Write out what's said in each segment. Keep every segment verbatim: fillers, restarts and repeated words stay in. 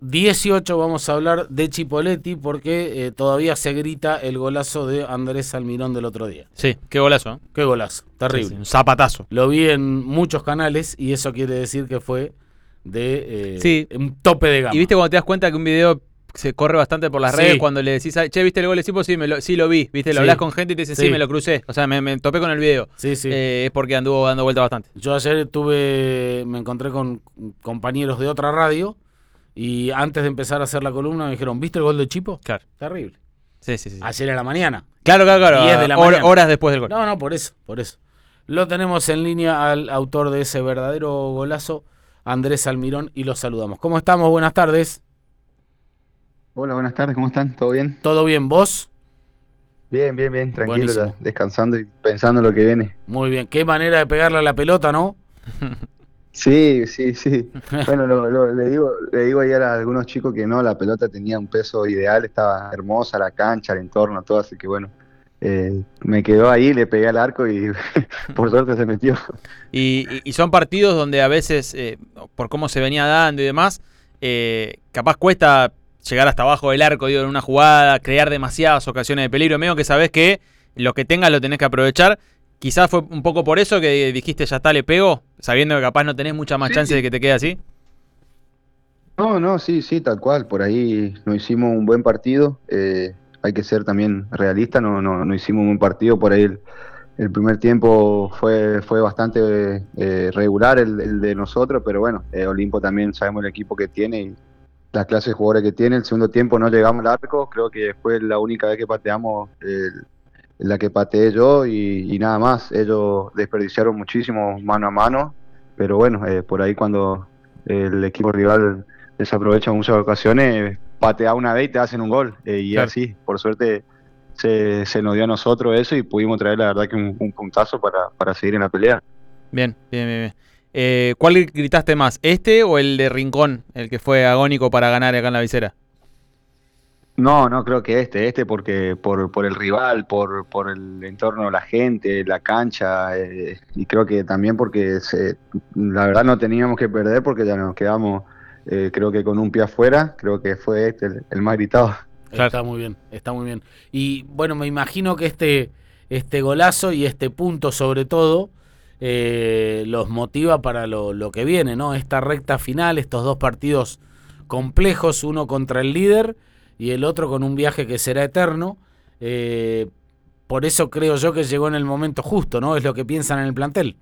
dieciocho vamos a hablar de Chipolletti porque eh, todavía se grita el golazo de Andrés Almirón del otro día. Sí, qué golazo. ¿eh? Qué golazo, terrible. Sí, sí, un zapatazo. Lo vi en muchos canales y eso quiere decir que fue de eh, Sí. un tope de gama. Y viste cuando te das cuenta que un video se corre bastante por las Sí. redes cuando le decís, che, ¿viste el gol de Cipo? Sí, me lo, sí lo vi. ¿Viste? Lo Sí. hablas con gente y te dicen, sí, Sí. me lo crucé. O sea, me, me topé con el video. Sí, sí. Eh, es porque anduvo dando vuelta bastante. Yo ayer tuve, me encontré con compañeros de otra radio y antes de empezar a hacer la columna me dijeron, ¿viste el gol de Chipo? Claro. Terrible. Sí, sí, sí. Ayer a la mañana. Claro, claro, claro. diez de la Hor- mañana. horas después del gol. No, no, por eso, por eso. Lo tenemos en línea al autor de ese verdadero golazo, Andrés Almirón, y lo saludamos. ¿Cómo estamos? Buenas tardes. Hola, buenas tardes, ¿cómo están? ¿Todo bien? ¿Todo bien? ¿Vos? Bien, bien, bien, tranquilo, Buenísimo. ya, descansando y pensando en lo que viene. Muy bien. Qué manera de pegarle a la pelota, ¿no? Sí, sí, sí. Bueno, lo, lo- le digo, le digo ayer a algunos chicos que no, la pelota tenía un peso ideal, estaba hermosa la cancha, el entorno, todo, así que bueno, eh, me quedó ahí, le pegué al arco y por suerte se metió. Y, y- y son partidos donde a veces, eh, por cómo se venía dando y demás, eh, capaz cuesta llegar hasta abajo del arco, digo, en una jugada, crear demasiadas ocasiones de peligro, medio que sabés que lo que tengas lo tenés que aprovechar. Quizás fue un poco por eso que dijiste, ya está, le pego, sabiendo que capaz no tenés mucha más Sí. chance de que te quede así. No, no, sí, sí, tal cual, por ahí no hicimos un buen partido, eh, hay que ser también realista, no, no, no hicimos un buen partido, por ahí el, el primer tiempo fue, fue bastante eh, regular el, el de nosotros, pero bueno, eh, Olimpo también sabemos el equipo que tiene y la clase de jugadores que tiene. El segundo tiempo no llegamos al arco, creo que fue la única vez que pateamos, eh, la que pateé yo y, y nada más. Ellos desperdiciaron muchísimo mano a mano, pero bueno, eh, por ahí cuando el equipo rival desaprovecha muchas ocasiones, patea una vez y te hacen un gol, eh, y Claro. así, por suerte se, se nos dio a nosotros eso y pudimos traer la verdad que un, un puntazo para, para seguir en la pelea. Bien, bien, bien, bien. Eh, ¿Cuál gritaste más, este o el de Rincón, el que fue agónico para ganar acá en la visera? No, no creo que este, este porque por, por el rival, por, por el entorno de la gente, la cancha, eh, y creo que también porque se, la verdad no teníamos que perder porque ya nos quedamos, eh, creo que con un pie afuera, creo que fue este el, el más gritado. Claro. Está muy bien, está muy bien. Y bueno, me imagino que este, este golazo y este punto sobre todo eh, los motiva para lo, lo que viene, ¿no? Esta recta final, estos dos partidos complejos, uno contra el líder y el otro con un viaje que será eterno. Eh, por eso creo yo que llegó en el momento justo, ¿no? Es lo que piensan en el plantel.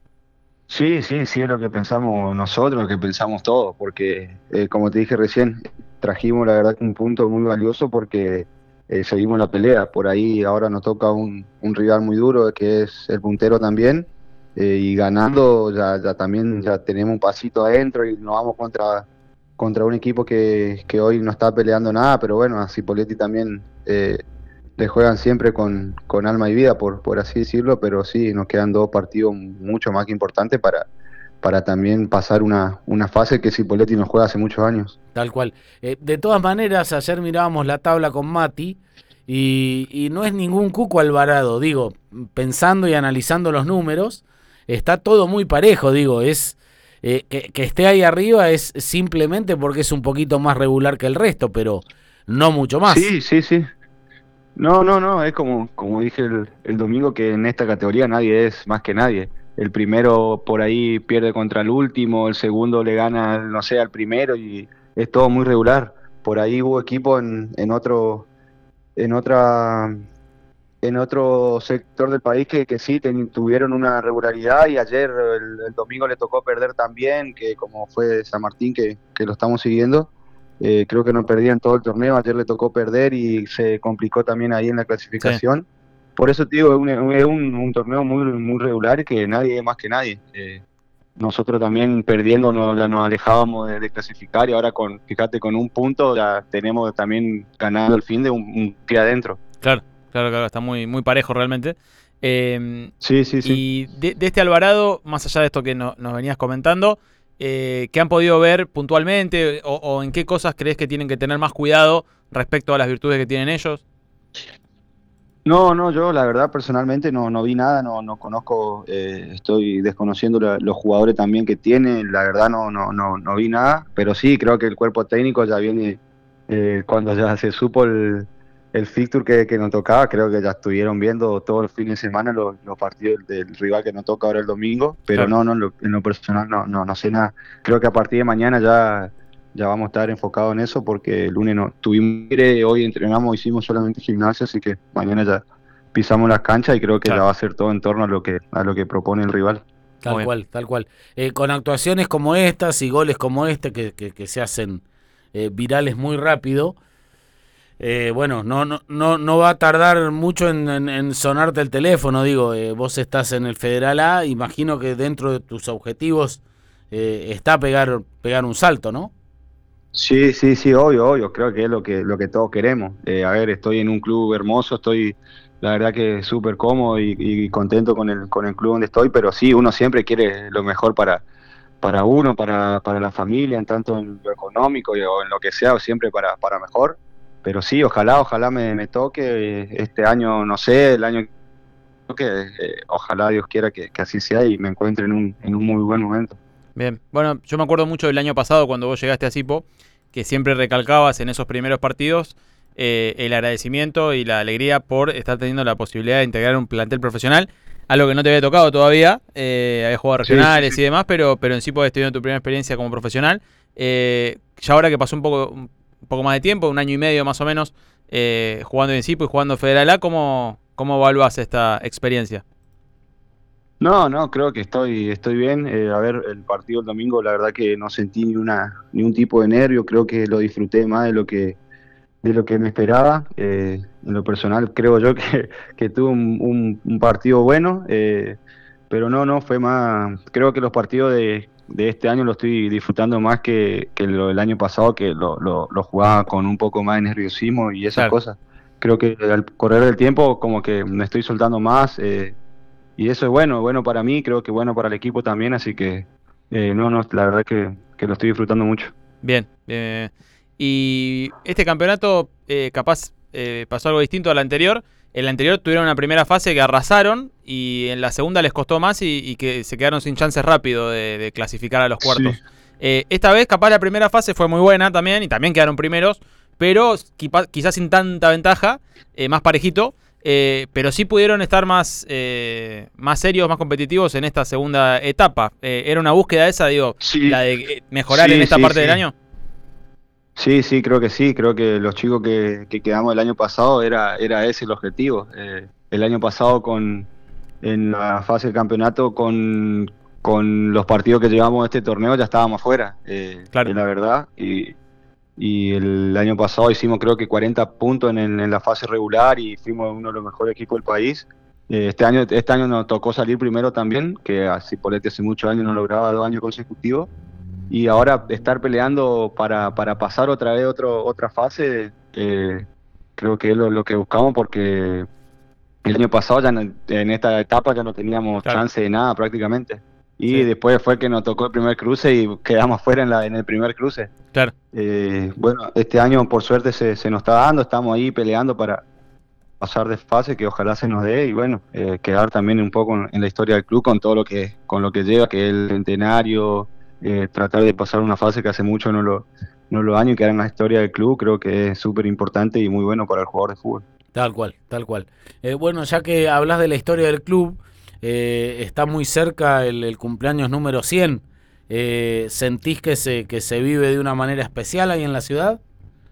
Sí, sí, sí, es lo que pensamos nosotros, lo que pensamos todos, porque eh, como te dije recién, trajimos la verdad que un punto muy valioso porque eh, seguimos la pelea. Por ahí ahora nos toca un, un rival muy duro que es el puntero también, eh, y ganando ya, ya también ya tenemos un pasito adentro y nos vamos contra, contra un equipo que, que hoy no está peleando nada, pero bueno, a Cipolletti también eh, le juegan siempre con, con alma y vida, por, por así decirlo, pero sí, nos quedan dos partidos mucho más que importantes para, para también pasar una, una fase que Cipolletti nos juega hace muchos años. Tal cual. Eh, de todas maneras, ayer mirábamos la tabla con Mati y, y no es ningún Cuco Alvarado, digo, pensando y analizando los números, está todo muy parejo, digo, es eh, que, que esté ahí arriba es simplemente porque es un poquito más regular que el resto, pero no mucho más. Sí, sí, sí. No, no, no, es como, como dije el, el domingo que en esta categoría nadie es más que nadie. El primero por ahí pierde contra el último, el segundo le gana, no sé, al primero y es todo muy regular. Por ahí hubo equipo en, en otro, en otra, en otro sector del país que, que sí ten- tuvieron una regularidad y ayer el, el domingo le tocó perder también, que como fue San Martín que, que lo estamos siguiendo. Eh, creo que no perdían todo el torneo, ayer le tocó perder y se complicó también ahí en la clasificación. Por eso te digo, es un, es un, un torneo muy, muy regular y que nadie es más que nadie. Eh, nosotros también perdiendo nos, ya nos alejábamos de, de clasificar y ahora con, fíjate, con un punto ya tenemos también ganando el fin de un, un pie adentro. Claro, claro, claro, está muy, muy parejo realmente. Eh, Sí, sí, sí. y de, de este Alvarado, más allá de esto que no- nos venías comentando, eh, ¿qué han podido ver puntualmente o, o en qué cosas crees que tienen que tener más cuidado respecto a las virtudes que tienen ellos? No, no, yo la verdad personalmente no, no vi nada, no, no conozco, eh, estoy desconociendo la- los jugadores también que tiene, la verdad no, no, no, no vi nada, pero sí creo que el cuerpo técnico ya viene, eh, cuando ya se supo el, el fixture que, que nos tocaba, creo que ya estuvieron viendo todo el fin de semana los, los partidos del rival que nos toca ahora el domingo, pero Claro. no, no, en lo, en lo personal no, no, no sé nada. Creo que a partir de mañana ya, ya vamos a estar enfocados en eso porque el lunes no tuvimos, hoy entrenamos, hicimos solamente gimnasia, así que mañana ya pisamos las canchas y creo que ya Claro. va a ser todo en torno a lo que, a lo que propone el rival. Tal Muy bien. cual, tal cual. Eh, con actuaciones como estas y goles como este que, que, que se hacen eh, virales muy rápido, eh, bueno, no, no, no, no va a tardar mucho en, en, en sonarte el teléfono, digo, eh, vos estás en el Federal A, imagino que dentro de tus objetivos eh, está pegar, pegar un salto, ¿no? Sí, sí, sí, obvio, obvio, creo que es lo que, lo que todos queremos. Eh, a ver, estoy en un club hermoso, estoy la verdad que súper cómodo y, y contento con el, con el club donde estoy, pero sí, uno siempre quiere lo mejor para, para uno, para, para la familia, en tanto en lo económico y- o en lo que sea, o siempre para, para mejor. Pero sí, ojalá, ojalá me, me toque eh, este año, no sé, el año que toque, eh, ojalá Dios quiera que, que así sea y me encuentre en un, en un muy buen momento. Bien, bueno, yo me acuerdo mucho del año pasado cuando vos llegaste a Cipo, que siempre recalcabas en esos primeros partidos eh, el agradecimiento y la alegría por estar teniendo la posibilidad de integrar un plantel profesional, algo que no te había tocado todavía, eh, habías jugado Sí, sí, regionales sí. y demás, pero, pero en Cipo habías tenido tu primera experiencia como profesional. Eh, ya ahora que pasó un poco, un poco más de tiempo, un año y medio más o menos, eh, jugando en Cipo y jugando Federal A, ¿cómo, cómo evaluás esta experiencia? No, no, creo que estoy, estoy bien. Eh, a ver, el partido el domingo, la verdad que no sentí ni una, ni un tipo de nervio. Creo que lo disfruté más de lo que, de lo que me esperaba. Eh, en lo personal, creo yo que, que tuve un, un- un partido bueno, eh, pero no, no, fue más. Creo que los partidos de, de este año los estoy disfrutando más que, que lo del año pasado, que lo, lo, lo jugaba con un poco más de nerviosismo y esas Claro. cosas. Creo que al correr del tiempo, como que me estoy soltando más. Eh, y eso es bueno, bueno para mí, creo que bueno para el equipo también, así que eh, no, no, la verdad que, que lo estoy disfrutando mucho. Bien. eh, y este campeonato, eh, capaz, eh, pasó algo distinto al anterior. El anterior tuvieron una primera fase que arrasaron y en la segunda les costó más y, y que se quedaron sin chances rápido de, de clasificar a los Sí. cuartos. Eh, esta vez, capaz, la primera fase fue muy buena también y también quedaron primeros, pero quipa- quizás sin tanta ventaja, eh, más parejito. eh, pero sí pudieron estar más, eh, más serios, más competitivos en esta segunda etapa. Eh, era una búsqueda esa, digo, Sí, la de eh, mejorar en sí, esta sí, parte del sí. año. Sí, sí, creo que sí, creo que los chicos que, que quedamos el año pasado era, era ese el objetivo. Eh, el año pasado con en la fase del campeonato con, con los partidos que llevamos a este torneo ya estábamos fuera, eh, Claro. es la verdad. Y, y el año pasado hicimos creo que cuarenta puntos en, en- en la fase regular y fuimos uno de los mejores equipos del país. Eh, este año, este año nos tocó salir primero también, que así Cipolletti hace muchos años no lograba dos años consecutivos. Y ahora estar peleando para, para pasar otra vez otro, otra fase, eh, creo que es lo, lo que buscamos porque el año pasado ya no- en esta etapa ya no teníamos Claro. chance de nada prácticamente. Y Sí, después fue que nos tocó el primer cruce y quedamos fuera en, la, en el primer cruce. claro. Eh, bueno, este año por suerte se, se nos está dando, estamos ahí peleando para pasar de fase, que ojalá se nos dé y bueno, eh, quedar también un poco en, en la historia del club con todo lo que, con lo que lleva, que es el centenario, eh, tratar de pasar una fase que hace mucho no lo, no lo han y quedar en la historia del club, creo que es súper importante y muy bueno para el jugador de fútbol. Tal cual, tal cual. Eh, bueno, ya que hablas de la historia del club, eh, está muy cerca el, el cumpleaños número cien. Eh, ¿Sentís que se, que se vive de una manera especial ahí en la ciudad?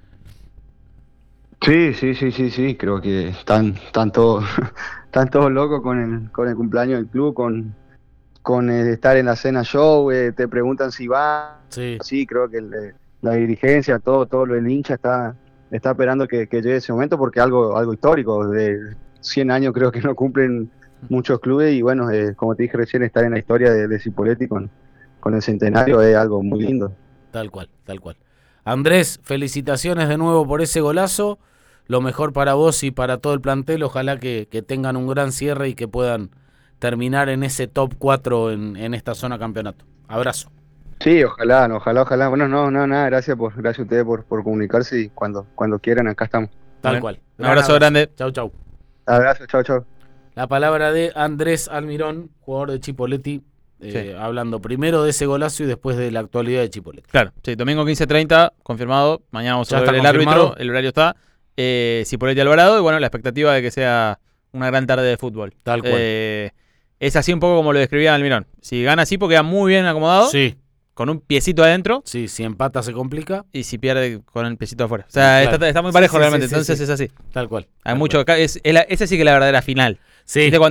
Sí, sí, sí, sí, sí, creo que están, están todos, están todos locos con el, con el cumpleaños del club, con, con eh, estar en la cena show, eh, te preguntan si va, Sí, sí, creo que el, eh, la dirigencia, todo, todo lo del hincha está, está esperando que, que llegue ese momento porque algo, algo histórico, de cien años creo que no cumplen muchos clubes y bueno, eh, como te dije recién, estar en la historia de, de Cipolletti con, con el centenario es algo muy lindo. tal cual, tal cual. Andrés, felicitaciones de nuevo por ese golazo. Lo mejor para vos y para todo el plantel. Ojalá que, que tengan un gran cierre y que puedan terminar en ese top cuatro en, en esta zona campeonato. Abrazo. Sí, ojalá, no, ojalá, ojalá. Bueno, no, no, nada, gracias por, gracias a ustedes por, por comunicarse y cuando, cuando quieran acá estamos. Tal Bueno, cual. un abrazo grande. Chau, chau. Abrazo, chao, chao. La palabra de Andrés Almirón, jugador de Chipoleti, eh, Sí. hablando primero de ese golazo y después de la actualidad de Chipoleti. Claro, sí, domingo quince treinta, confirmado. Mañana vamos Ya a ver está el confirmado. árbitro, el horario está. Eh, Cipolletti Alvarado, y bueno, la expectativa de que sea una gran tarde de fútbol. Tal cual. Eh, es así un poco como lo describía Almirón. Si gana así, porque queda muy bien acomodado, Sí, con un piecito adentro, sí, si empata se complica, y si pierde, con el piecito afuera. O sea, Claro. está, está muy Sí, parejo sí, realmente, sí, sí, entonces sí. es así. tal cual. Hay tal mucho cual. acá, es, es la- esa sí que es la verdadera final. Sí. ¿Viste cuando